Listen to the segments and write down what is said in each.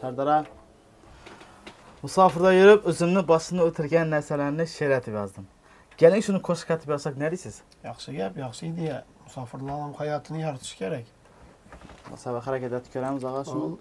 Serdara, musafirda yürüp özümni başını ötürgen nəsələrini şeir etib yazdım. Gelin şunu koşu katib yazsak ne deyisiz? Yaxşı gəp, yaxşı ideya. Musafirlərin həyatını yaratış gerek. Sabah hareket et görəmiz ağa şunu.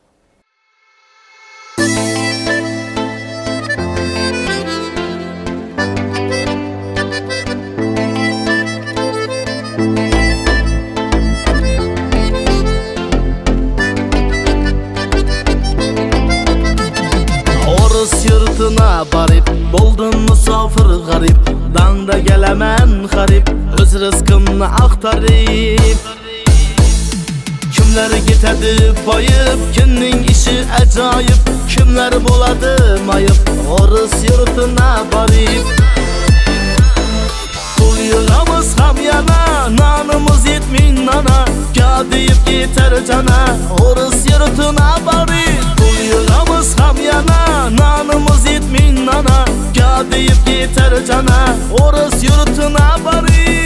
Yurtuna barip, boldum musafir garip. Danda gelemen garip, öz rızkımni aktarip. Kimler gitedi bayıp, kimning işi acayip. Kimler buladı mayıp, orus yurtuna barip. Bu yığamız ham yana, nanımız yetmin nana. Ka deyip gider cana, orus yurtuna barip. Bu yığamız ham yana, nanımız yetmin nana. Ka deyip gider cana, orus yurtuna barip.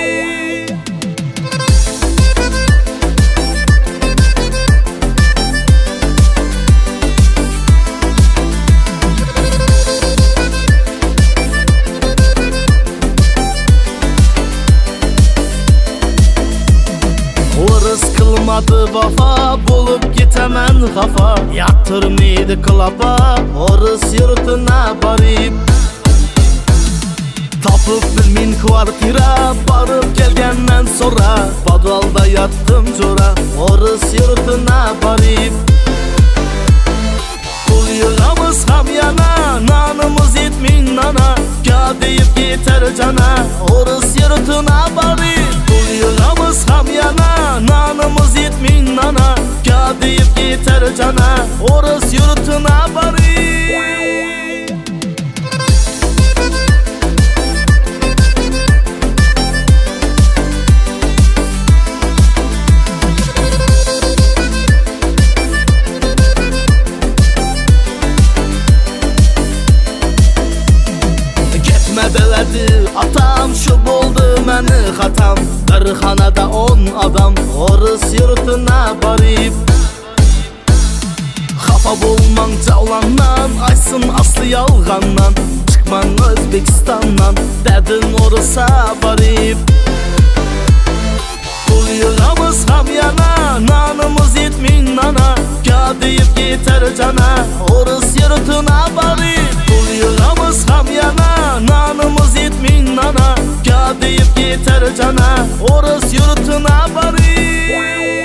Kılmadı vafa, bulup gitemem kafa. Yattırmaydı klapa, orus yurtuna barip. Tapıp bilmin kvartira, barıp gelgenden sonra. Padvalda yattım cora, orus yurtuna barip. Bu yığamız ham yana, nanımız yetmin nana. Ka deyip gider cana, orus yurtuna barip. Bu yığamız ham yana, nanımız yetmin nana. Ka deyip gider cana, orus yurtuna barip. Beledi atam, şu buldu məni xatam. Qırxanada 10 adam, orus yurtuna barip. Xafa bulman cavlandan, aysın aslı yalğandan. Çıkman Özbekistandan, dədin orusa barip. Bu yığamız ham yana, nanımız yetmin nana. Ka deyip gider cana, orus yurtuna barip. Bu yığamız ham yana, nanımız yetmin nana. Ka deyip gider cana, orus yurtuna barip.